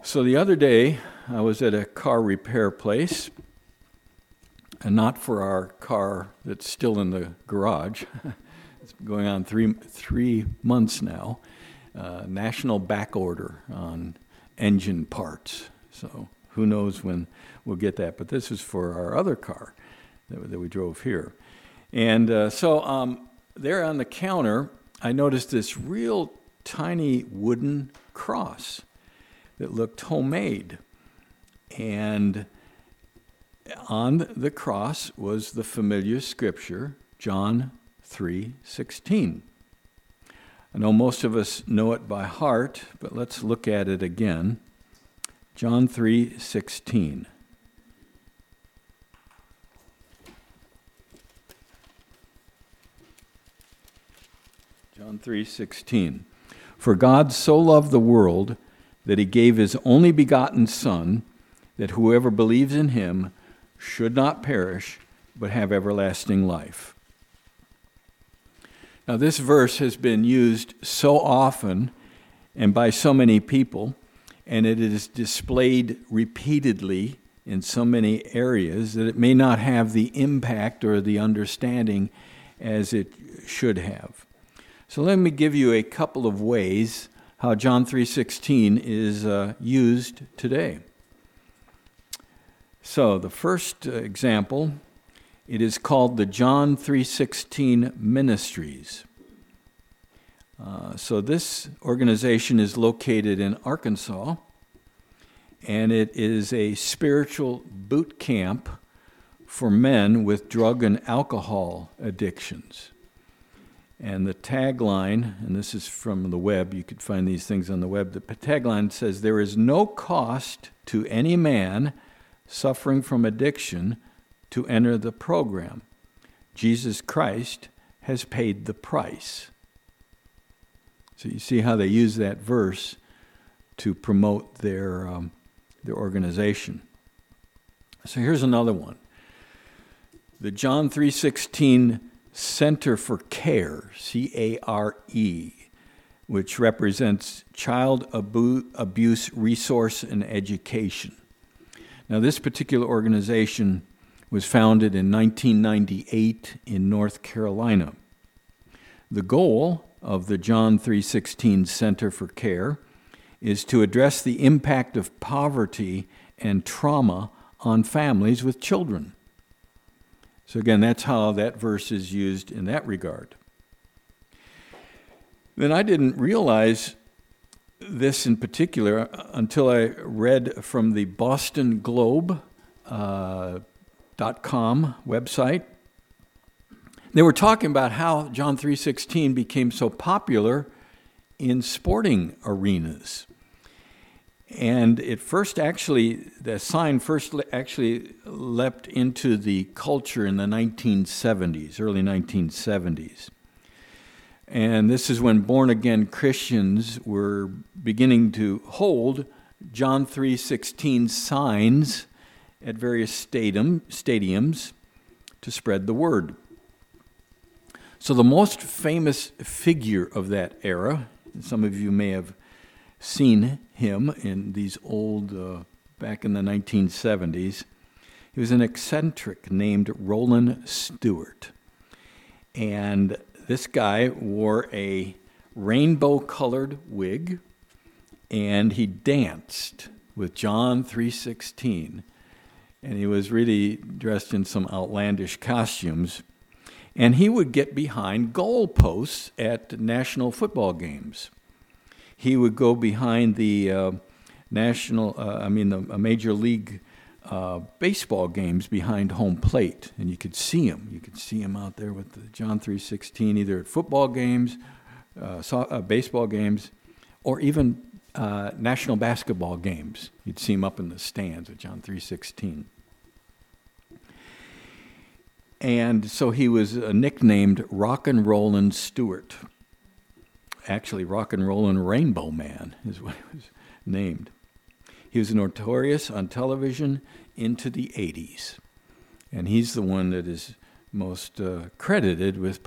So the other day, I was at a car repair place, and not for our car that's still in the garage. It's been going on three months now. National back order on engine parts. So who knows when we'll get that. But this is for our other car that we drove here. And so there on the counter, I noticed this real tiny wooden cross that looked homemade. And on the cross was the familiar scripture, John 3:16. I know most of us know it by heart, but let's look at it again. John 3:16. John 3:16. For God so loved the world that he gave his only begotten Son, that whoever believes in him should not perish, but have everlasting life. Now, this verse has been used so often and by so many people, and it is displayed repeatedly in so many areas that it may not have the impact or the understanding as it should have. So let me give you a couple of ways how John 3:16 is used today. So the first example, it is called the John 3:16 Ministries. So this organization is located in Arkansas, and it is a spiritual boot camp for men with drug and alcohol addictions. And the tagline, and this is from the web, you could find these things on the web, the tagline says, "There is no cost to any man suffering from addiction to enter the program. Jesus Christ has paid the price." So you see how they use that verse to promote their organization. So here's another one. The John 3:16 Center for Care, CARE, which represents Child Abuse Resource and Education. Now, this particular organization was founded in 1998 in North Carolina. The goal of the John 3:16 Center for Care is to address the impact of poverty and trauma on families with children. So again, that's how that verse is used in that regard. Then I didn't realize this in particular until I read from the BostonGlobe.com website. They were talking about how John 3:16 became so popular in sporting arenas. And the sign first leapt into the culture in the 1970s, early 1970s. And this is when born-again Christians were beginning to hold John 3:16 signs at various stadiums to spread the word. So the most famous figure of that era, some of you may have seen him in these old, back in the 1970s, he was an eccentric named Roland Stewart. And this guy wore a rainbow-colored wig, and he danced with John 3:16. And he was really dressed in some outlandish costumes. And he would get behind goalposts at national football games. He would go behind the Major League baseball games behind home plate, and you could see him. You could see him out there with the John 3:16, either at football games, baseball games, or even national basketball games. You'd see him up in the stands with John 3:16. And so he was nicknamed Rock and Rollin' Stewart. Actually, Rock and Rollin' Rainbow Man is what he was named. He was notorious on television into the 80s. And he's the one that is most credited with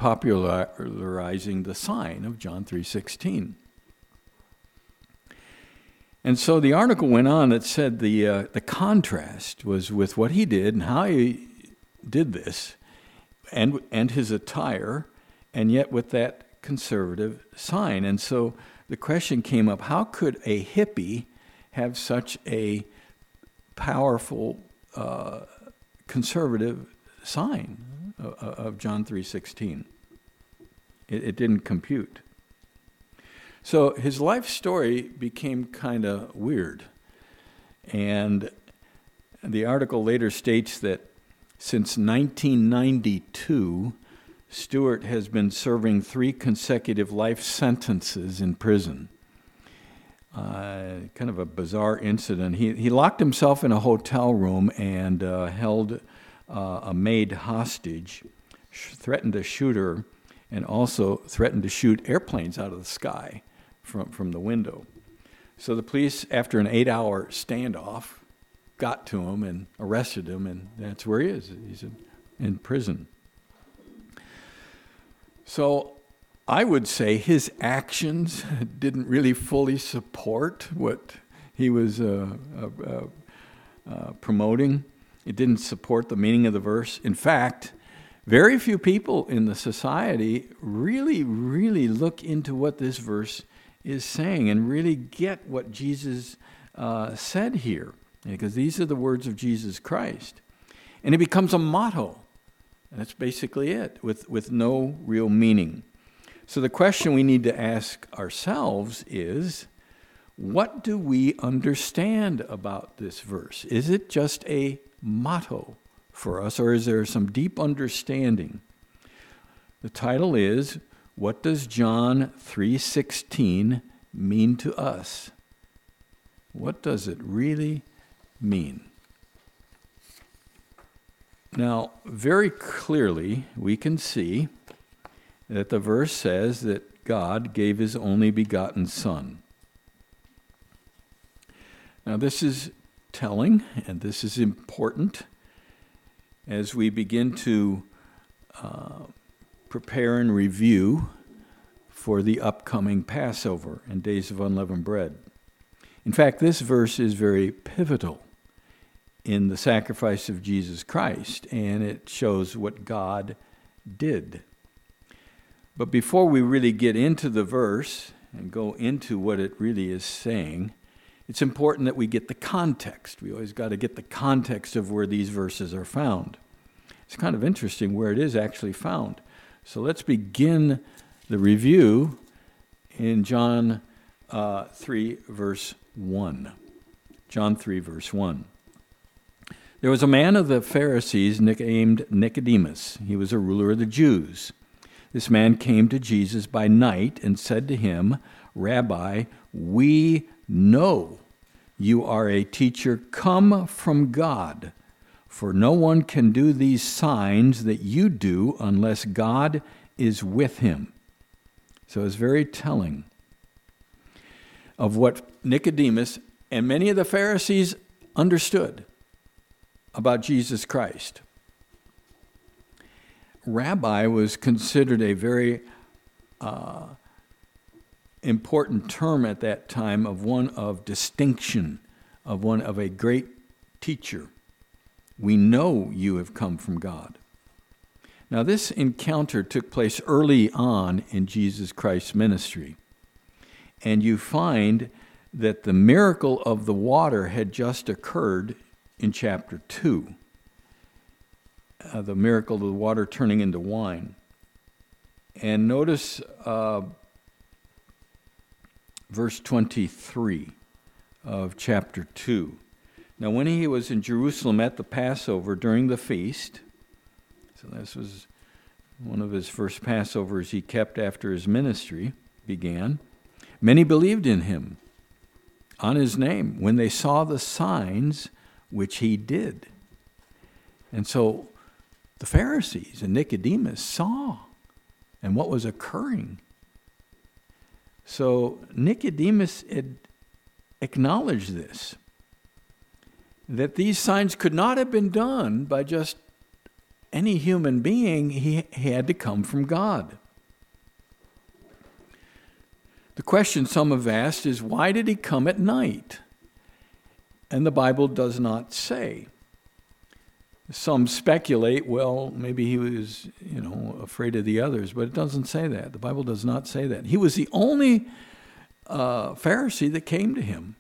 popularizing the sign of John 3:16. And so the article went on that said the contrast was with what he did and how he did this, and his attire, and yet with that conservative sign. And so the question came up, how could a hippie have such a powerful conservative sign of John 3:16? It didn't compute. So his life story became kind of weird. And the article later states that since 1992, Stewart has been serving 3 consecutive life sentences in prison. Kind of a bizarre incident. He locked himself in a hotel room and held a maid hostage, threatened to shoot her, and also threatened to shoot airplanes out of the sky from the window. So the police, after an 8-hour standoff, got to him and arrested him, and that's where he is. He's in prison. So I would say his actions didn't really fully support what he was promoting. It didn't support the meaning of the verse. In fact, very few people in the society really look into what this verse is saying and really get what Jesus said here, because these are the words of Jesus Christ. And it becomes a motto. And that's basically it, with no real meaning. So the question we need to ask ourselves is, what do we understand about this verse? Is it just a motto for us, or is there some deep understanding? The title is, what does John 3:16 mean to us? What does it really mean? Now, very clearly, we can see that the verse says that God gave his only begotten Son. Now, this is telling, and this is important as we begin to prepare and review for the upcoming Passover and Days of Unleavened Bread. In fact, this verse is very pivotal in the sacrifice of Jesus Christ, and it shows what God did. But before we really get into the verse and go into what it really is saying, it's important that we get the context. We always got to get the context of where these verses are found. It's kind of interesting where it is actually found. So let's begin the review in John 3, verse 1. John 3, verse 1. There was a man of the Pharisees named Nicodemus. He was a ruler of the Jews. This man came to Jesus by night and said to him, "Rabbi, we know you are a teacher come from God, for no one can do these signs that you do unless God is with him." So it's very telling of what Nicodemus and many of the Pharisees understood about Jesus Christ. Rabbi was considered a very important term at that time, of one of distinction, of a great teacher. We know you have come from God. Now, this encounter took place early on in Jesus Christ's ministry, and you find that the miracle of the water had just occurred in chapter 2, the miracle of the water turning into wine. And notice verse 23 of chapter 2. Now, when he was in Jerusalem at the Passover during the feast, so this was one of his first Passovers he kept after his ministry began, many believed in him on his name when they saw the signs which he did. And so the Pharisees and Nicodemus saw and what was occurring. So Nicodemus had acknowledged this, that these signs could not have been done by just any human being. He had to come from God. The question some have asked is, why did he come at night? And the Bible does not say. Some speculate, well, maybe he was, afraid of the others, but it doesn't say that. The Bible does not say that. He was the only Pharisee that came to him.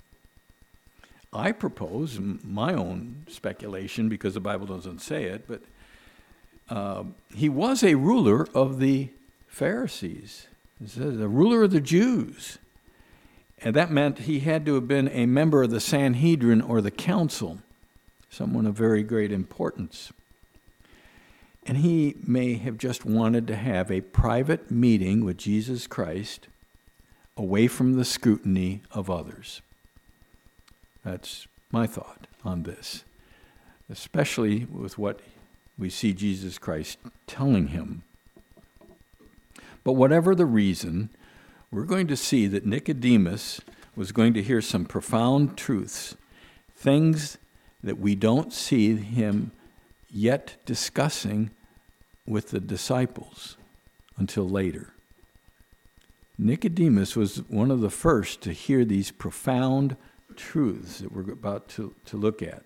I propose my own speculation, because the Bible doesn't say it, but he was a ruler of the Pharisees. It says a ruler of the Jews. And that meant he had to have been a member of the Sanhedrin or the council, someone of very great importance. And he may have just wanted to have a private meeting with Jesus Christ away from the scrutiny of others. That's my thought on this, especially with what we see Jesus Christ telling him. But whatever the reason, we're going to see that Nicodemus was going to hear some profound truths, things that we don't see him yet discussing with the disciples until later. Nicodemus was one of the first to hear these profound truths that we're about to look at.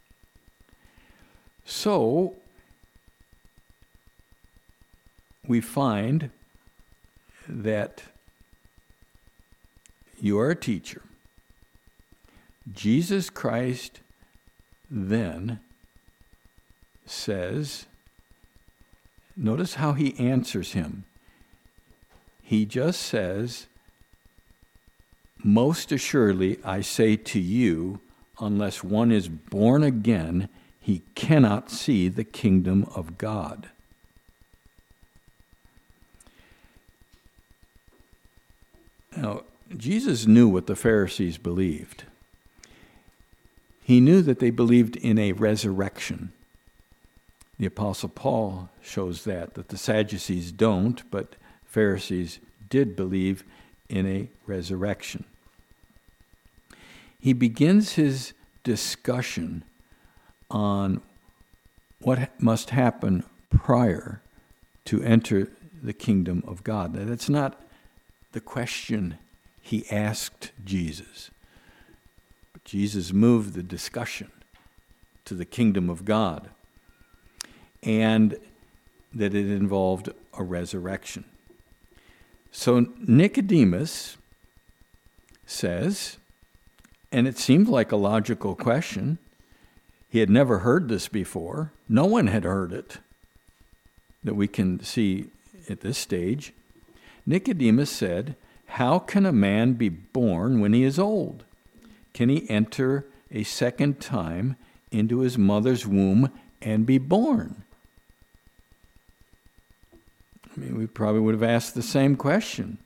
So, we find that you are a teacher. Jesus Christ then says, notice how he answers him. He just says, most assuredly I say to you, unless one is born again, he cannot see the kingdom of God. Now, Jesus knew what the Pharisees believed. He knew that they believed in a resurrection. The Apostle Paul shows that the Sadducees don't, but Pharisees did believe in a resurrection. He begins his discussion on what must happen prior to enter the kingdom of God. Now, that's not the question he asked Jesus. But Jesus moved the discussion to the kingdom of God, and that it involved a resurrection. So Nicodemus says, and it seemed like a logical question. He had never heard this before. No one had heard it that we can see at this stage. Nicodemus said, how can a man be born when he is old? Can he enter a second time into his mother's womb and be born? I mean, we probably would have asked the same question.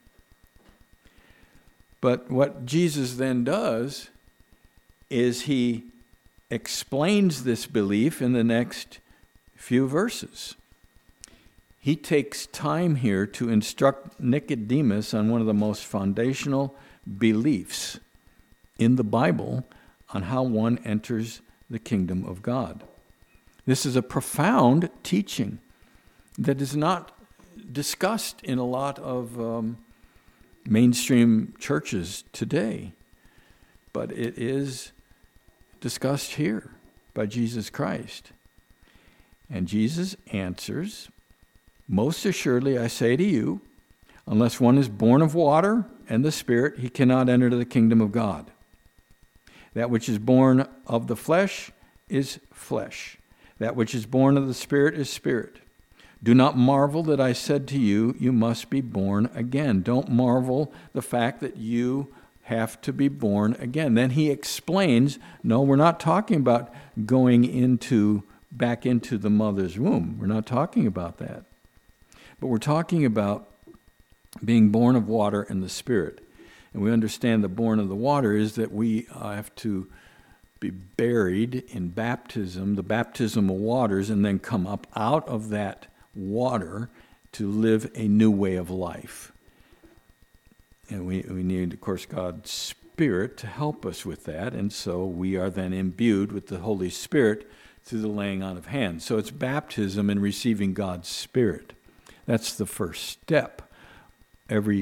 But what Jesus then does is he explains this belief in the next few verses. He takes time here to instruct Nicodemus on one of the most foundational beliefs in the Bible on how one enters the kingdom of God. This is a profound teaching that is not discussed in a lot of mainstream churches today, but it is discussed here by Jesus Christ. And Jesus answers, most assuredly I say to you, unless one is born of water and the Spirit, he cannot enter the kingdom of God. That which is born of the flesh is flesh. That which is born of the Spirit is spirit. Do not marvel that I said to you, you must be born again. Don't marvel the fact that you have to be born again. Then he explains, no, we're not talking about going back into the mother's womb. We're not talking about that. But we're talking about being born of water and the Spirit. And we understand the born of the water is that we have to be buried in baptism, the baptismal waters, and then come up out of that water to live a new way of life. And we need, of course, God's Spirit to help us with that. And so we are then imbued with the Holy Spirit through the laying on of hands. So it's baptism and receiving God's Spirit. That's the first step. Every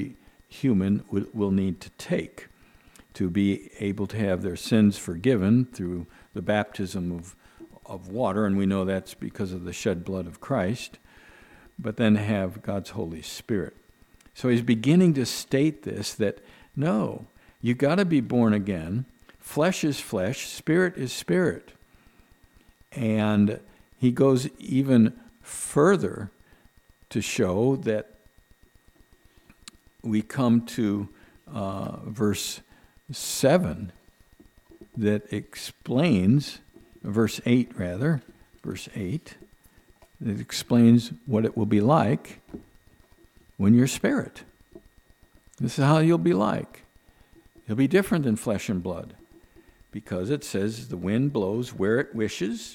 human will need to take to be able to have their sins forgiven through the baptism of water, and we know that's because of the shed blood of Christ, but then have God's Holy Spirit. So he's beginning to state this, that no, you got to be born again. Flesh is flesh, spirit is spirit. And he goes even further to show that we come to verse 7 that explains, verse 8 rather, verse 8, that explains what it will be like when you're spirit. This is how you'll be like. You'll be different than flesh and blood, because it says the wind blows where it wishes,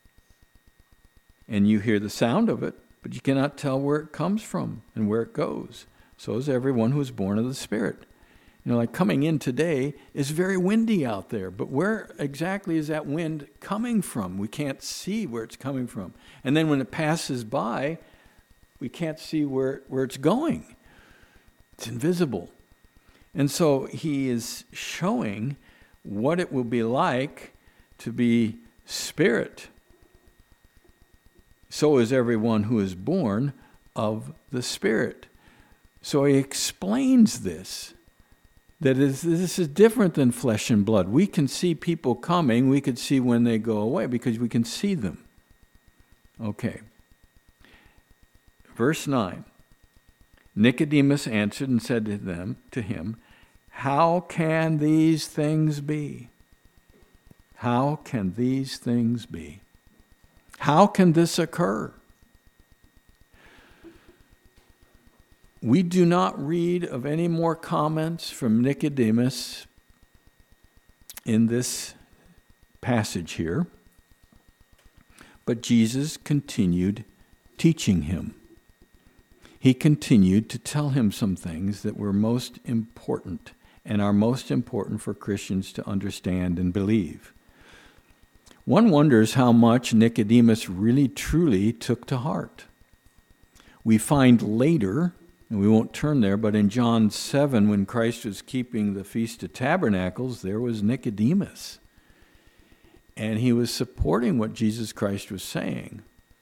and you hear the sound of it, but you cannot tell where it comes from and where it goes. So is everyone who is born of the Spirit. You know, like coming in today is very windy out there, but where exactly is that wind coming from? We can't see where it's coming from. And then when it passes by, we can't see where it's going. It's invisible. And so he is showing what it will be like to be spirit. So is everyone who is born of the Spirit. So he explains this, that this is different than flesh and blood. We can see people coming, we can see when they go away, because we can see them. Okay. Verse 9. Nicodemus answered and said to him, "How can these things be? How can these things be? How can this occur?" We do not read of any more comments from Nicodemus in this passage here, but Jesus continued teaching him. He continued to tell him some things that were most important and are most important for Christians to understand and believe. One wonders how much Nicodemus really truly took to heart. We find later, and we won't turn there, but in John 7, when Christ was keeping the Feast of Tabernacles, there was Nicodemus. And he was supporting what Jesus Christ was saying.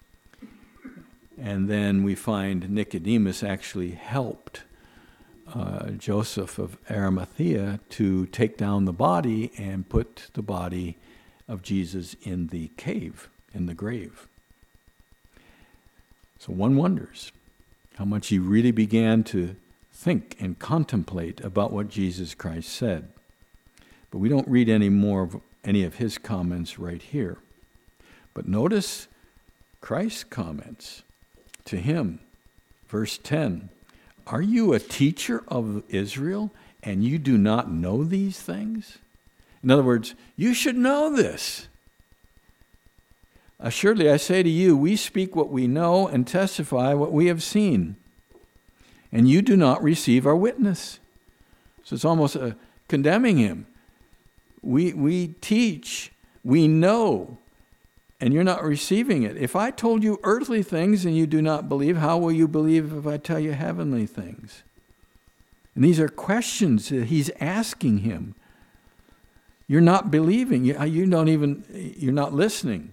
And then we find Nicodemus actually helped Joseph of Arimathea to take down the body and put the body of Jesus in the cave, in the grave. So one wonders how much he really began to think and contemplate about what Jesus Christ said. But we don't read any more of any of his comments right here. But notice Christ's comments to him. Verse 10, "Are you a teacher of Israel, and you do not know these things?" In other words, you should know this. "Assuredly, I say to you, we speak what we know and testify what we have seen, and you do not receive our witness." So it's almost condemning him. We teach, we know, and you're not receiving it. If I told you earthly things and you do not believe, how will you believe if I tell you heavenly things? And these are questions that he's asking him. You're not believing. You're not listening.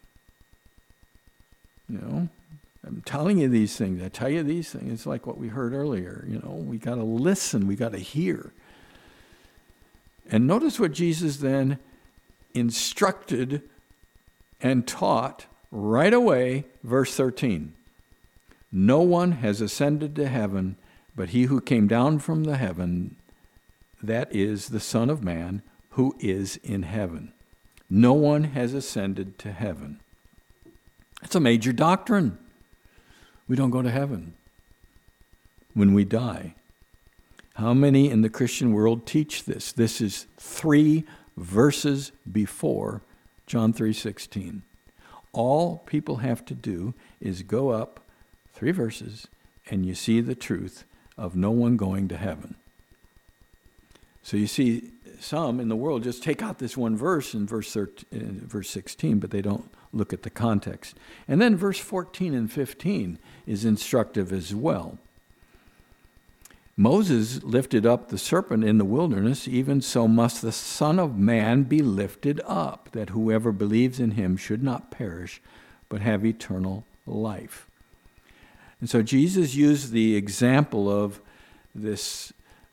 You know, I'm telling you these things. I tell you these things. It's like what we heard earlier. You know, we got to listen. We got to hear. And notice what Jesus then instructed and taught right away, verse 13. "No one has ascended to heaven but he who came down from the heaven, that is the Son of Man, who is in heaven." No one has ascended to heaven. It's a major doctrine. We don't go to heaven when we die. How many in the Christian world teach this? This is 3 verses before John 3:16. All people have to do is go up 3 verses and you see the truth of no one going to heaven. So you see some in the world just take out this one verse in verse 16, but they don't look at the context. And then verse 14 and 15 is instructive as well. Moses lifted up the serpent in the wilderness, even so must the Son of Man be lifted up, that whoever believes in him should not perish, but have eternal life. And so Jesus used the example of this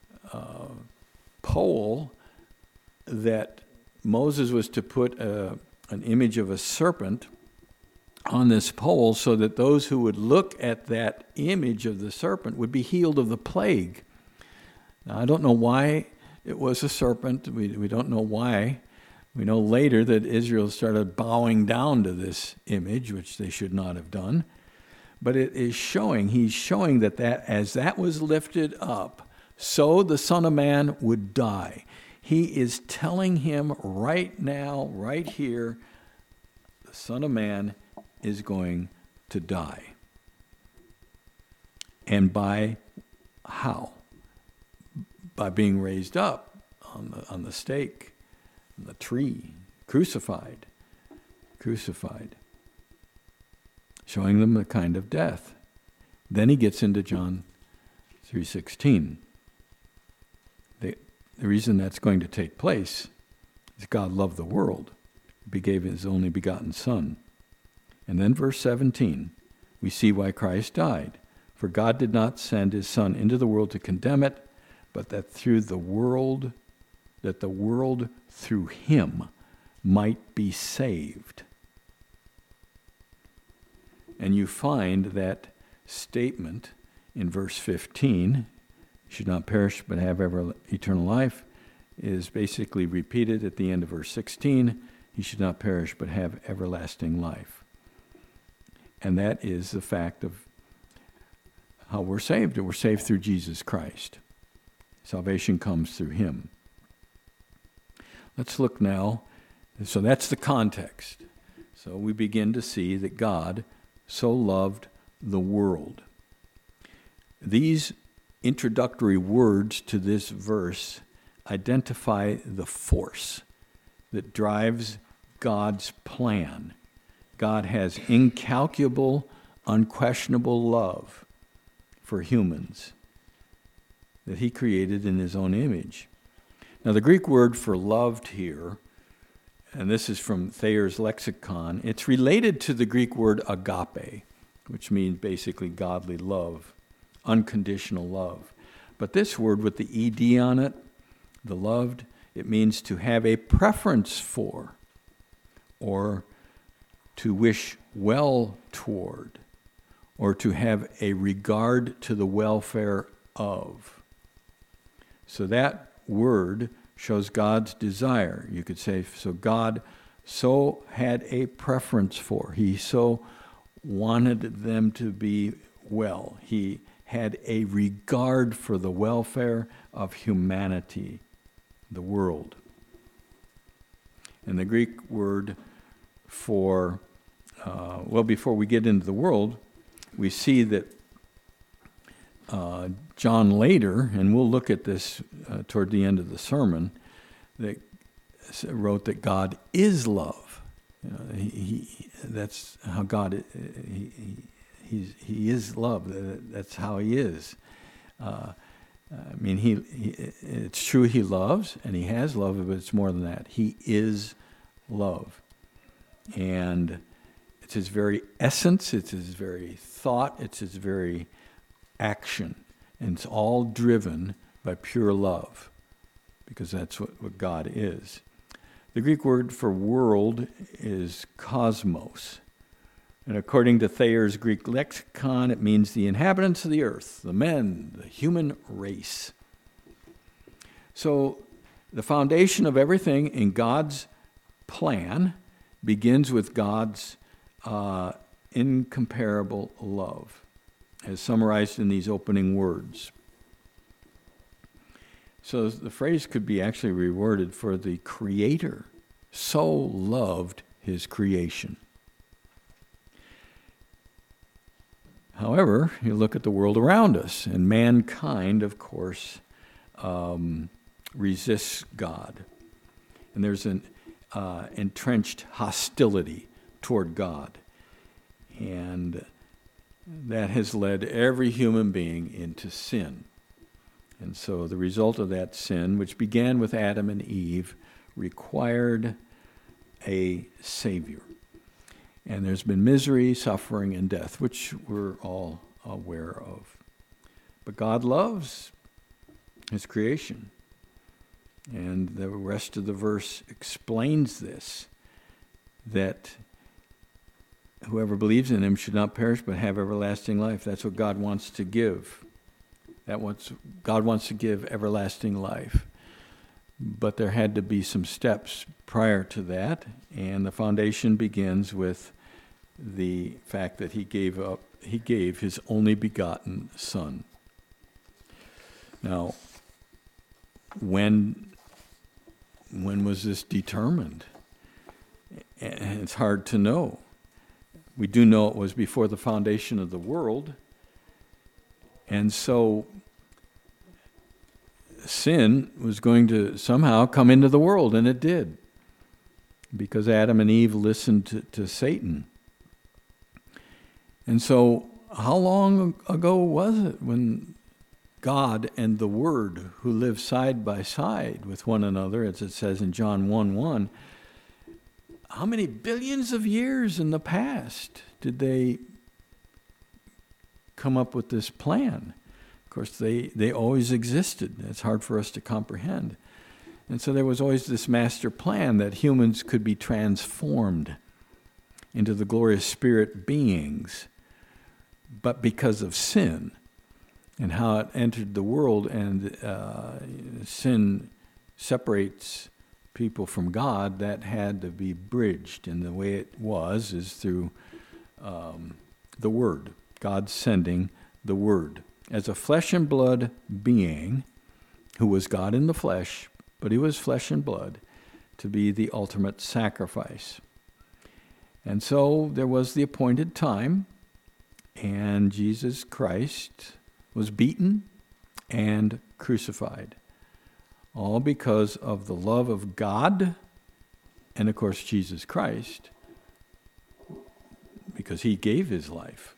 pole that Moses was to put an image of a serpent on this pole so that those who would look at that image of the serpent would be healed of the plague. Now, I don't know why it was a serpent. We don't know why. We know later that Israel started bowing down to this image, which they should not have done. But it is showing, he's showing that as that was lifted up, so the Son of Man would die. He is telling him right now, right here, the Son of Man is going to die. And by how? By being raised up on the stake, on the tree, crucified, showing them the kind of death. Then he gets into John 3:16. The reason that's going to take place is God loved the world. He gave his only begotten Son. And then verse 17, we see why Christ died. For God did not send his Son into the world to condemn it, but that the world through him might be saved. And you find that statement in verse 15, should not perish but have eternal life, is basically repeated at the end of verse 16, he should not perish but have everlasting life. And that is the fact of how we're saved. We're saved through Jesus Christ. Salvation comes through him. Let's look now. So that's the context. So we begin to see that God so loved the world. These introductory words to this verse identify the force that drives God's plan. God has incalculable, unquestionable love for humans that he created in his own image. Now, the Greek word for loved here, and this is from Thayer's lexicon, it's related to the Greek word agape, which means basically godly love, unconditional love. But this word with the ed on it, the loved, it means to have a preference for, or to wish well toward, or to have a regard to the welfare of. So that word shows God's desire. You could say, so God so had a preference for. He so wanted them to be well. He had a regard for the welfare of humanity, the world. And the Greek word for, before we get into the world, we see that John later, and we'll look at this toward the end of the sermon, that wrote that God is love. That's how God. He is love. That's how he is. It's true he loves, and he has love, but it's more than that. He is love. And it's his very essence, it's his very thought, it's his very action. And it's all driven by pure love, because that's what God is. The Greek word for world is cosmos. And according to Thayer's Greek lexicon, it means the inhabitants of the earth, the men, the human race. So the foundation of everything in God's plan begins with God's incomparable love, as summarized in these opening words. So the phrase could be actually reworded for the Creator so loved his creation. However, you look at the world around us, and mankind, of course, resists God. And there's an entrenched hostility toward God. And that has led every human being into sin. And so the result of that sin, which began with Adam and Eve, required a Savior. And there's been misery, suffering, and death, which we're all aware of. But God loves His creation. And the rest of the verse explains this, that whoever believes in Him should not perish but have everlasting life. That's what God wants to give. God wants to give everlasting life. But there had to be some steps prior to that, and the foundation begins with the fact that He gave His only begotten Son. Now, when was this determined? And it's hard to know. We do know it was before the foundation of the world. And so sin was going to somehow come into the world, and it did, because Adam and Eve listened to Satan. And so how long ago was it when God and the Word, who live side by side with one another, as it says in John 1:1, how many billions of years in the past did they come up with this plan? Of course, they always existed. It's hard for us to comprehend. And so there was always this master plan that humans could be transformed into the glorious spirit beings. But because of sin and how it entered the world, and sin separates people from God, that had to be bridged. And the way it was is through the Word, God sending the Word as a flesh and blood being who was God in the flesh, but He was flesh and blood, to be the ultimate sacrifice. And so there was the appointed time, and Jesus Christ was beaten and crucified, all because of the love of God and, of course, Jesus Christ, because He gave His life.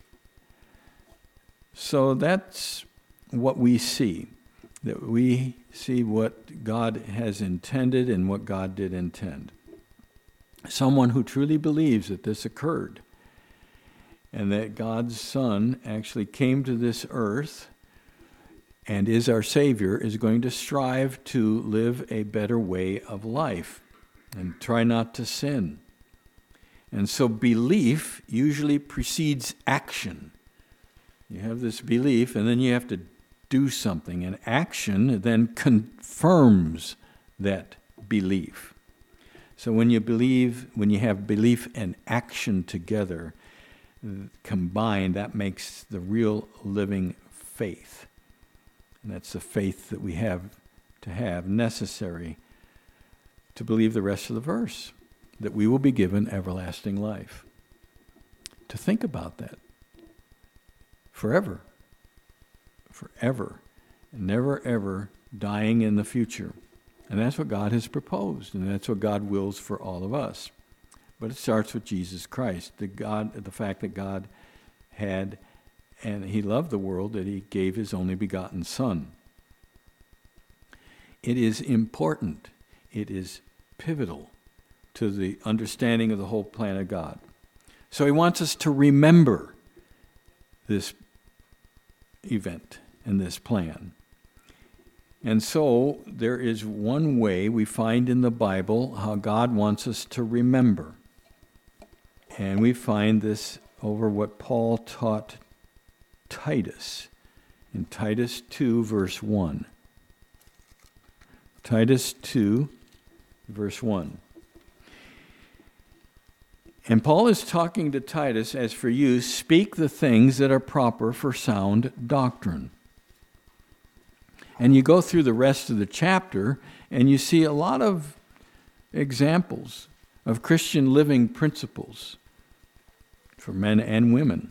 So that's what we see, that we see what God has intended and what God did intend. Someone who truly believes that this occurred and that God's Son actually came to this earth and is our Savior, is going to strive to live a better way of life and try not to sin. And so belief usually precedes action. You have this belief, and then you have to do something, and action then confirms that belief. So when you have belief and action together, combined, that makes the real living faith. And that's the faith that we have to have, necessary to believe the rest of the verse, that we will be given everlasting life. To think about that. Forever, and never ever dying in the future. And that's what God has proposed, and that's what God wills for all of us. But it starts with Jesus Christ, the fact that God had, and He loved the world, that He gave His only begotten Son. It is important, it is pivotal to the understanding of the whole plan of God. So He wants us to remember this event and this plan. And so there is one way we find in the Bible how God wants us to remember. And we find this over what Paul taught Titus in Titus 2, verse 1. Titus 2, verse 1. And Paul is talking to Titus, as for you, speak the things that are proper for sound doctrine. And you go through the rest of the chapter, and you see a lot of examples of Christian living principles for men and women,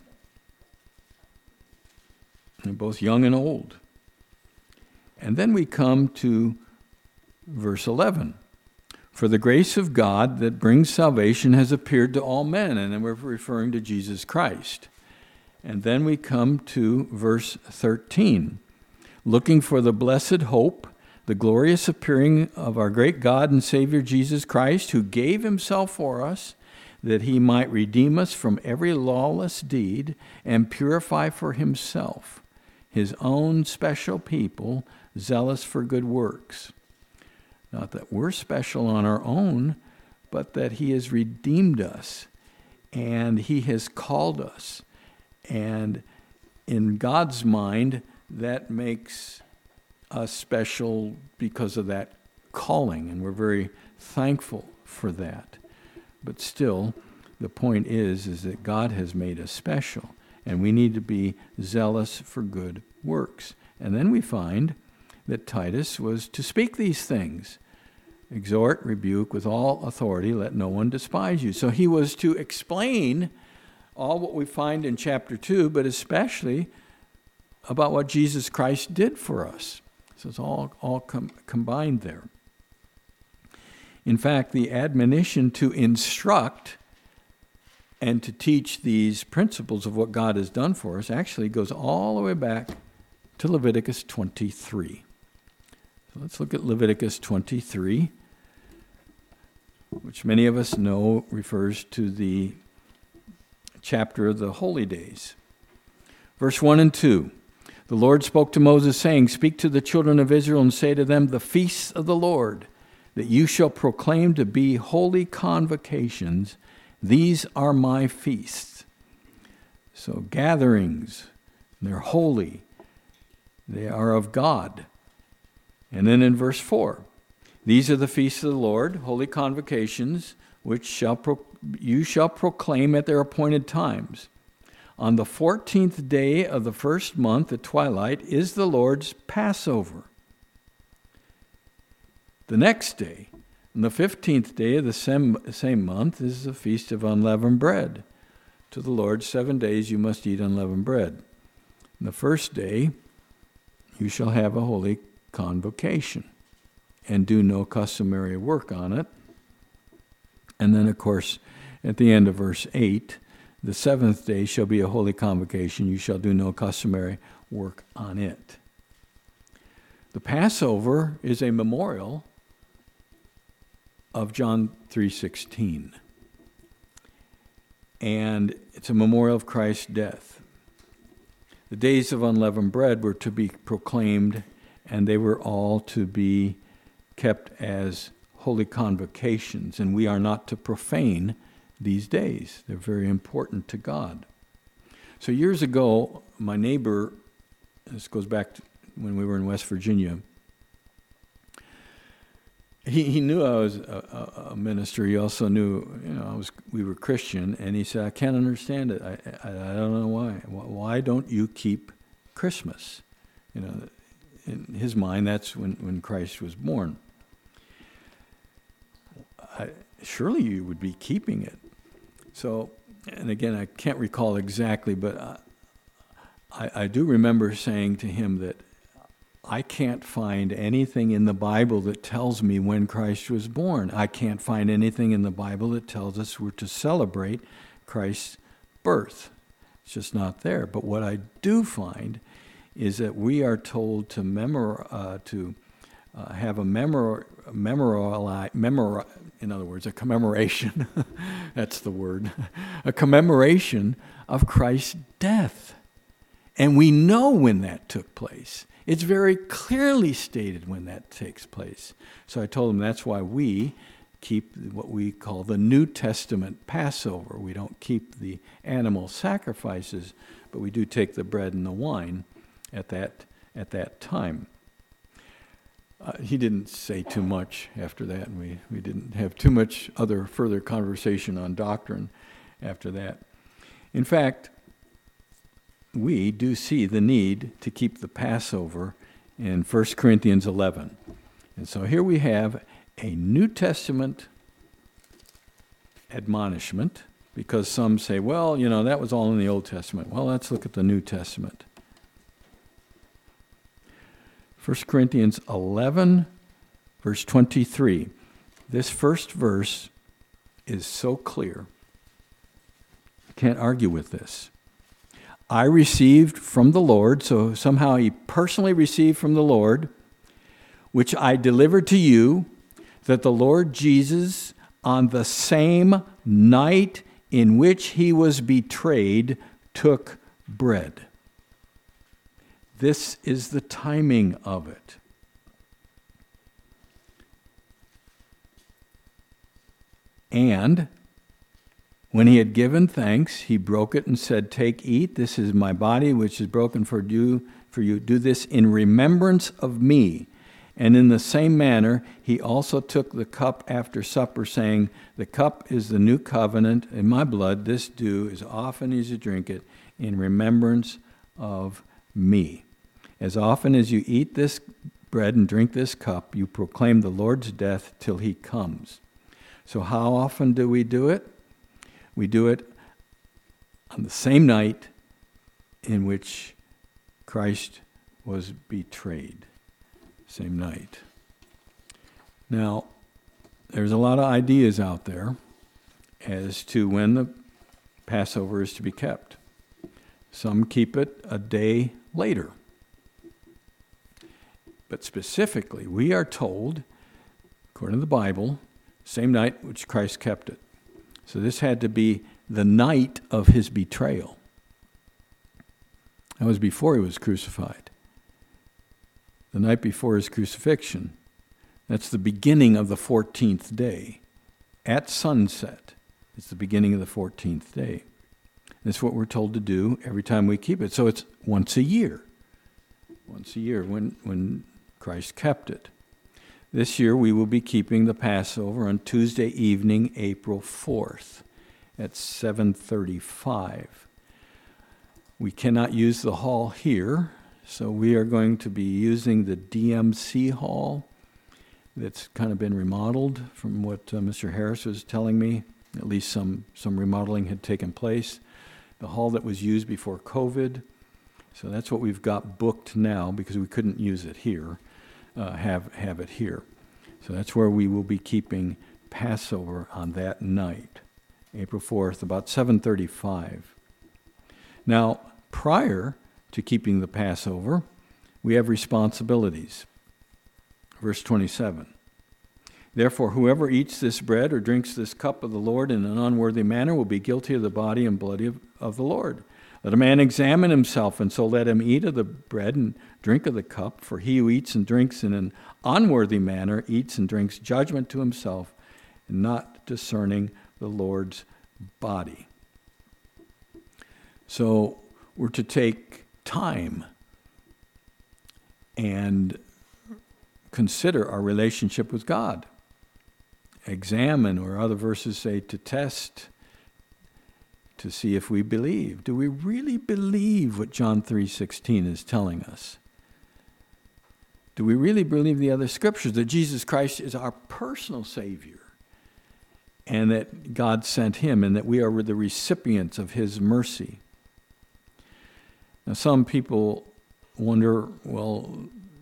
and both young and old. And then we come to verse 11. For the grace of God that brings salvation has appeared to all men, and then we're referring to Jesus Christ. And then we come to verse 13. looking for the blessed hope, the glorious appearing of our great God and Savior Jesus Christ, who gave himself for us, that he might redeem us from every lawless deed and purify for himself his own special people, zealous for good works. Not that we're special on our own, but that he has redeemed us and he has called us. And in God's mind, that makes us special because of that calling, and we're very thankful for that. But still, the point is that God has made us special, and we need to be zealous for good works. And then we find that Titus was to speak these things. Exhort, rebuke with all authority, let no one despise you. So he was to explain all what we find in chapter 2, but especially about what Jesus Christ did for us. So it's all combined there. In fact, the admonition to instruct and to teach these principles of what God has done for us actually goes all the way back to Leviticus 23. So let's look at Leviticus 23, which many of us know refers to the chapter of the holy days. Verse 1 and 2. The Lord spoke to Moses, saying, Speak to the children of Israel and say to them, The feasts of the Lord, that you shall proclaim to be holy convocations, these are my feasts. So gatherings, they're holy. They are of God. And then in verse 4, these are the feasts of the Lord, holy convocations, which you shall proclaim at their appointed times. On the 14th day of the first month at twilight is the Lord's Passover. The next day, on the 15th day of the same month, is the Feast of Unleavened Bread. To the Lord 7 days you must eat unleavened bread. On the first day you shall have a holy convocation and do no customary work on it. And then, of course, at the end of verse 8, the seventh day shall be a holy convocation. You shall do no customary work on it. The Passover is a memorial of John 3:16. And it's a memorial of Christ's death. The days of unleavened bread were to be proclaimed, and they were all to be kept as holy convocations, and we are not to profane these days. They're very important to God. So years ago, my neighbor, this goes back to when we were in West Virginia, he knew I was a minister. He also knew, we were Christian, and he said, I can't understand it. I don't know why. Why don't you keep Christmas? In his mind, that's when Christ was born. Surely you would be keeping it. So, and again, I can't recall exactly, but I do remember saying to him that I can't find anything in the Bible that tells me when Christ was born. I can't find anything in the Bible that tells us we're to celebrate Christ's birth. It's just not there. But what I do find is that we are told to have in other words, a commemoration. That's the word. A commemoration of Christ's death. And we know when that took place. It's very clearly stated when that takes place. So I told him that's why we keep what we call the New Testament Passover. We don't keep the animal sacrifices, but we do take the bread and the wine at that time. He didn't say too much after that, and we didn't have too much other further conversation on doctrine after that. In fact, we do see the need to keep the Passover in 1 Corinthians 11. And so here we have a New Testament admonishment, because some say, well, that was all in the Old Testament. Well, let's look at the New Testament. 1 Corinthians 11, verse 23. This first verse is so clear. You can't argue with this. I received from the Lord, so somehow he personally received from the Lord, which I delivered to you, that the Lord Jesus, on the same night in which he was betrayed, took bread. This is the timing of it. And when he had given thanks, he broke it and said, "Take, eat, this is my body which is broken for you. Do this in remembrance of me." And in the same manner, he also took the cup after supper, saying, "The cup is the new covenant in my blood. This do as often as you drink it in remembrance of me. As often as you eat this bread and drink this cup, you proclaim the Lord's death till he comes." So how often do we do it? We do it on the same night in which Christ was betrayed. Same night. Now, there's a lot of ideas out there as to when the Passover is to be kept. Some keep it a day later. But specifically, we are told, according to the Bible, same night which Christ kept it. So this had to be the night of his betrayal. That was before he was crucified. The night before his crucifixion. That's the beginning of the 14th day. At sunset, it's the beginning of the 14th day. That's what we're told to do every time we keep it. So it's once a year. Once a year when Christ kept it. This year we will be keeping the Passover on Tuesday evening, April 4th at 7:35. We cannot use the hall here, so we are going to be using the DMC hall that's kind of been remodeled from what Mr. Harris was telling me. At least some remodeling had taken place. The hall that was used before COVID. So that's what we've got booked now because we couldn't use it here. Have it here. So that's where we will be keeping Passover on that night, April 4th, about 7:35. Now, prior to keeping the Passover, we have responsibilities. Verse 27. Therefore, whoever eats this bread or drinks this cup of the Lord in an unworthy manner will be guilty of the body and blood of the Lord. Let a man examine himself, and so let him eat of the bread and drink of the cup. For he who eats and drinks in an unworthy manner eats and drinks judgment to himself, and not discerning the Lord's body. So we're to take time and consider our relationship with God. Examine, or other verses say to test, to see if we believe. Do we really believe what John 3:16 is telling us? Do we really believe the other scriptures, that Jesus Christ is our personal Savior, and that God sent him, and that we are the recipients of his mercy? Now, some people wonder, well,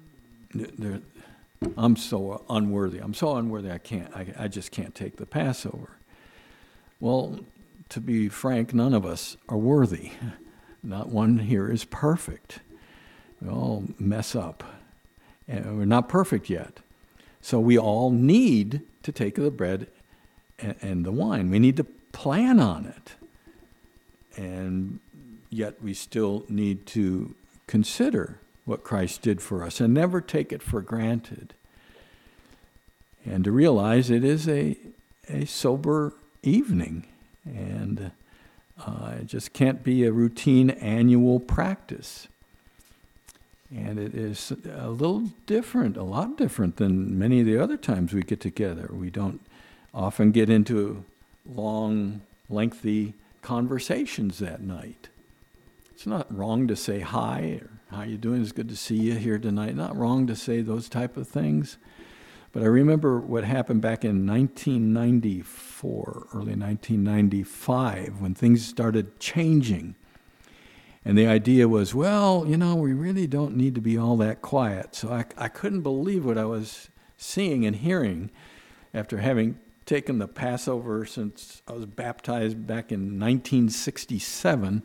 I'm so unworthy. I just can't take the Passover. Well, to be frank, none of us are worthy. Not one here is perfect. We all mess up. And we're not perfect yet. So we all need to take the bread and the wine. We need to plan on it. And yet we still need to consider what Christ did for us and never take it for granted. And to realize it is a sober evening. And it just can't be a routine annual practice. And it is a lot different than many of the other times we get together. We don't often get into long, lengthy conversations that night. It's not wrong to say hi, or how you doing? It's good to see you here tonight. Not wrong to say those type of things. But I remember what happened back in 1994, early 1995, when things started changing. And the idea was, well, we really don't need to be all that quiet. So I couldn't believe what I was seeing and hearing after having taken the Passover since I was baptized back in 1967.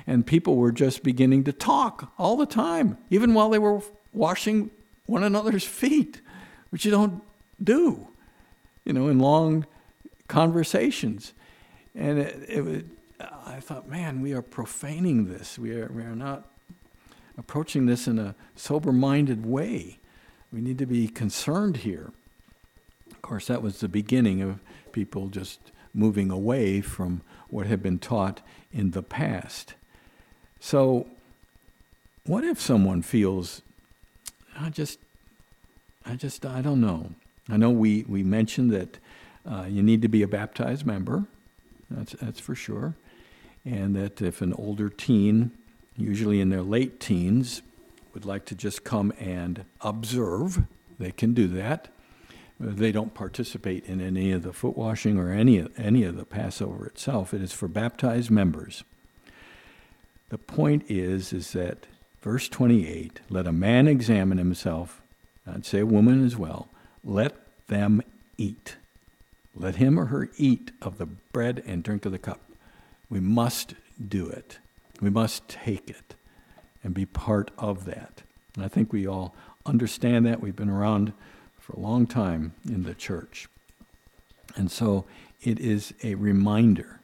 And people were just beginning to talk all the time, even while they were washing one another's feet, which you don't do, in long conversations. And I thought, man, we are profaning this. We are not approaching this in a sober-minded way. We need to be concerned here. Of course, that was the beginning of people just moving away from what had been taught in the past. So, what if someone feels, I don't know. I know we mentioned that you need to be a baptized member. That's for sure. And that if an older teen, usually in their late teens, would like to just come and observe, they can do that. They don't participate in any of the foot washing or any of the Passover itself. It is for baptized members. The point is that verse 28, let a man examine himself, I'd say a woman as well, let them eat. Let him or her eat of the bread and drink of the cup. We must do it. We must take it and be part of that. And I think we all understand that. We've been around for a long time in the church. And so it is a reminder.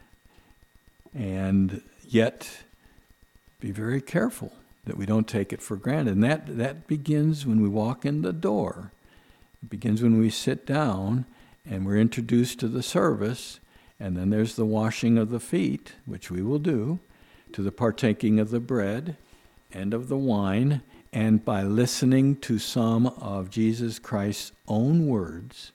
And yet, be very careful that we don't take it for granted. And that begins when we walk in the door. It begins when we sit down and we're introduced to the service. And then there's the washing of the feet, which we will do, to the partaking of the bread and of the wine, and by listening to some of Jesus Christ's own words.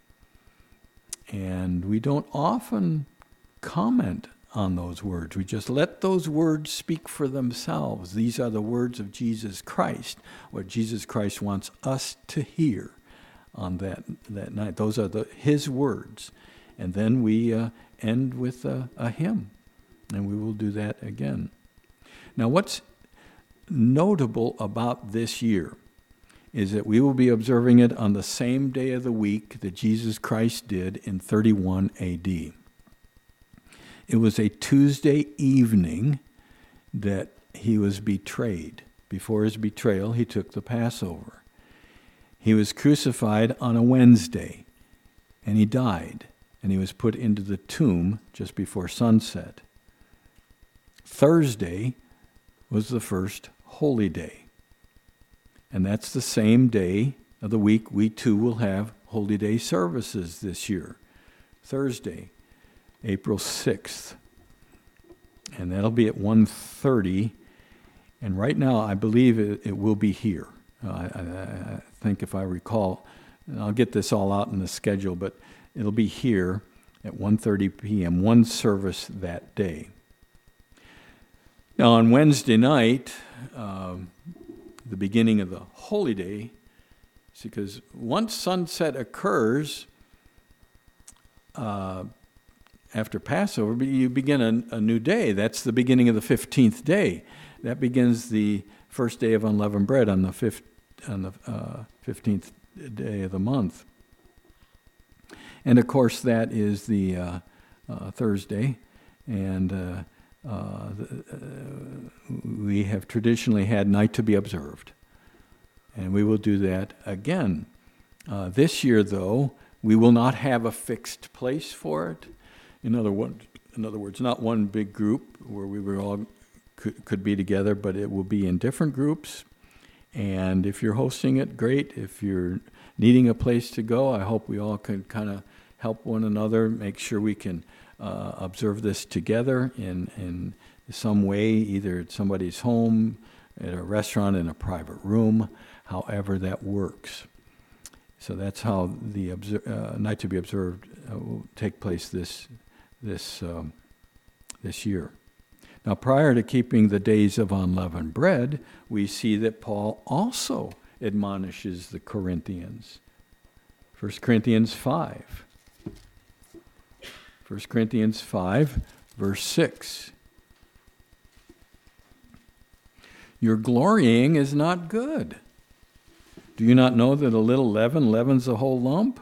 And we don't often comment on those words. We just let those words speak for themselves. These are the words of Jesus Christ, what Jesus Christ wants us to hear on that night. Those are his words. And then we end with a hymn, and we will do that again. Now, what's notable about this year is that we will be observing it on the same day of the week that Jesus Christ did in 31 AD. It was a Tuesday evening that he was betrayed. Before his betrayal, he took the Passover. He was crucified on a Wednesday, and he died, and he was put into the tomb just before sunset. Thursday was the first Holy Day. And that's the same day of the week we too will have Holy Day services this year. Thursday, April 6th. And that'll be at 1:30. And right now I believe it will be here. I think if I recall, and I'll get this all out in the schedule, but it'll be here at 1:30 p.m., one service that day. Now, on Wednesday night, the beginning of the Holy Day, because once sunset occurs after Passover, you begin a new day. That's the beginning of the 15th day. That begins the first day of unleavened bread on the 15th day of the month. And, of course, that is the Thursday, and we have traditionally had night to be observed, and we will do that again. This year, though, we will not have a fixed place for it. In other words, not one big group where we were all could be together, but it will be in different groups. And if you're hosting it, great. If you're needing a place to go, I hope we all can kind of help one another, make sure we can observe this together in some way, either at somebody's home, at a restaurant, in a private room, however that works. So that's how the night to be observed will take place this year. Now, prior to keeping the days of unleavened bread, we see that Paul also admonishes the Corinthians. 1 Corinthians 5. 1 Corinthians 5, verse 6. Your glorying is not good. Do you not know that a little leaven leavens the whole lump?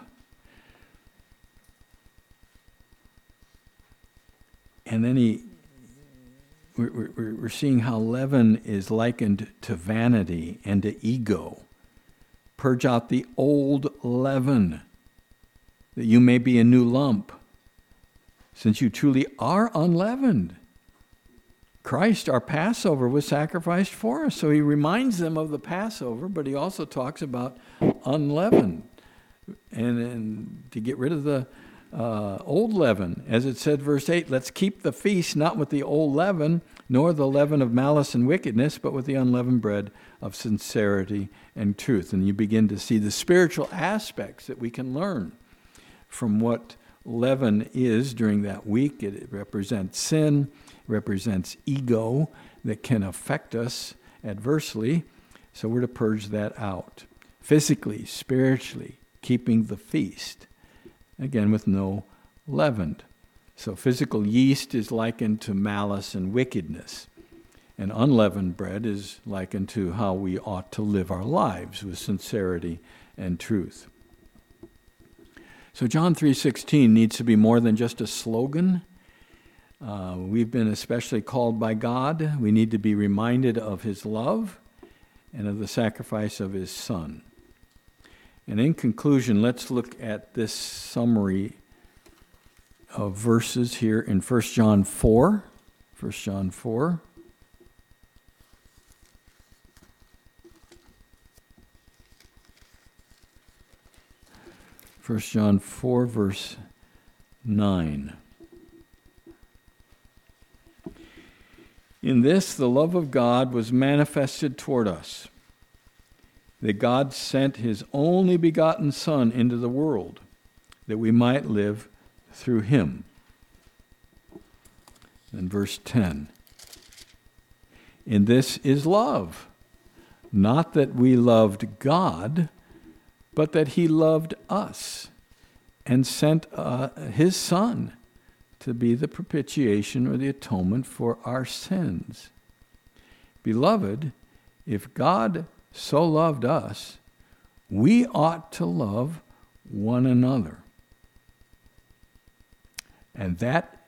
And then he we're seeing how leaven is likened to vanity and to ego. Purge out the old leaven, that you may be a new lump, since you truly are unleavened. Christ, our Passover, was sacrificed for us. So he reminds them of the Passover, but he also talks about unleavened. And to get rid of the old leaven. As it said, verse 8, let's keep the feast not with the old leaven, nor the leaven of malice and wickedness, but with the unleavened bread of sincerity and truth. And you begin to see the spiritual aspects that we can learn from what leaven is during that week. It represents sin, represents ego that can affect us adversely. So we're to purge that out. Physically, spiritually, keeping the feast. Again, with no leaven. So physical yeast is likened to malice and wickedness. And unleavened bread is likened to how we ought to live our lives with sincerity and truth. So John 3:16 needs to be more than just a slogan. We've been especially called by God. We need to be reminded of his love and of the sacrifice of his Son. And in conclusion, let's look at this summary of verses here in 1 John 4. 1 John 4. First John 4, verse 9. In this, the love of God was manifested toward us, that God sent his only begotten Son into the world, that we might live through him. And verse 10. In this is love, not that we loved God, but that he loved us and sent his Son to be the propitiation or the atonement for our sins. Beloved, if God so loved us, we ought to love one another. And that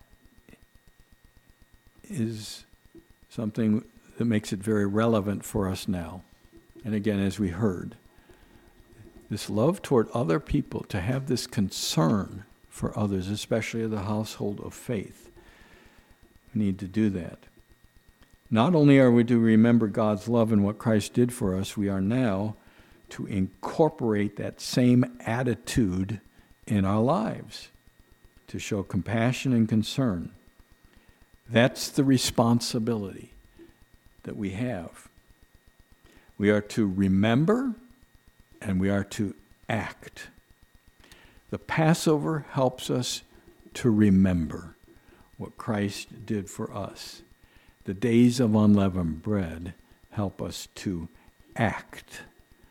is something that makes it very relevant for us now. And again, as we heard, this love toward other people, to have this concern for others, especially the household of faith. We need to do that. Not only are we to remember God's love and what Christ did for us, we are now to incorporate that same attitude in our lives, to show compassion and concern. That's the responsibility that we have. We are to remember and we are to act. The Passover helps us to remember what Christ did for us. The days of unleavened bread help us to act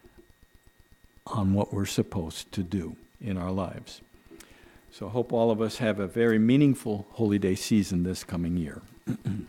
on what we're supposed to do in our lives. So I hope all of us have a very meaningful Holy Day season this coming year.